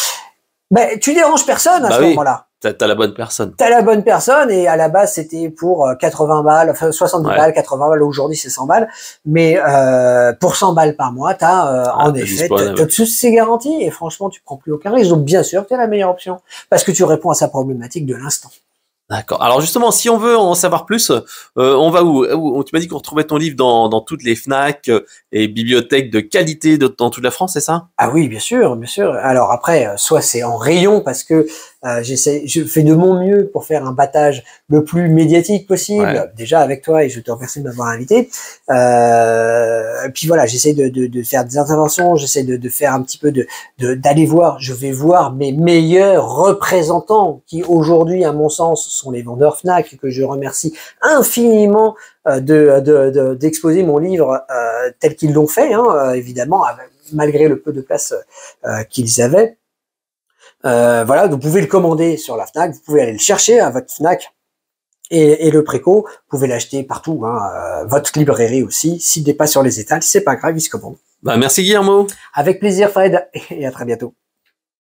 Ben tu déranges personne à bah ce oui. moment-là. T'as, t'as la bonne personne. T'as la bonne personne, et à la base c'était pour quatre-vingts balles, enfin soixante-dix ouais. balles, quatre-vingts balles, aujourd'hui c'est cent balles, mais euh, pour cent balles par mois, t'as euh, ah, en t'as effet, t'as, t'as toutes ces garanties, et franchement tu prends plus aucun risque, donc bien sûr t'es la meilleure option, parce que tu réponds à sa problématique de l'instant. D'accord. Alors justement, si on veut en savoir plus, euh, on va où, où Tu m'as dit qu'on retrouvait ton livre dans, dans toutes les Fnac et bibliothèques de qualité de, dans toute la France, c'est ça? Ah oui, bien sûr, bien sûr. Alors après, soit c'est en rayon parce que euh, j'essaie, je fais de mon mieux pour faire un battage le plus médiatique possible. Ouais. Déjà avec toi, et je te remercie de m'avoir invité. Euh, puis voilà, j'essaie de, de, de faire des interventions, j'essaie de, de faire un petit peu de, de d'aller voir. Je vais voir mes meilleurs représentants qui aujourd'hui, à mon sens, sont les vendeurs Fnac, que je remercie infiniment euh, de, de, de d'exposer mon livre euh, tel qu'ils l'ont fait, hein, évidemment, malgré le peu de place euh, qu'ils avaient. Euh, voilà, vous pouvez le commander sur la Fnac, vous pouvez aller le chercher à votre Fnac et, et le préco, vous pouvez l'acheter partout, hein, euh, votre librairie aussi. S'il n'est pas sur les étals, c'est pas grave, il se commande. Bah, merci Guillermo. Avec plaisir Fred, et à très bientôt.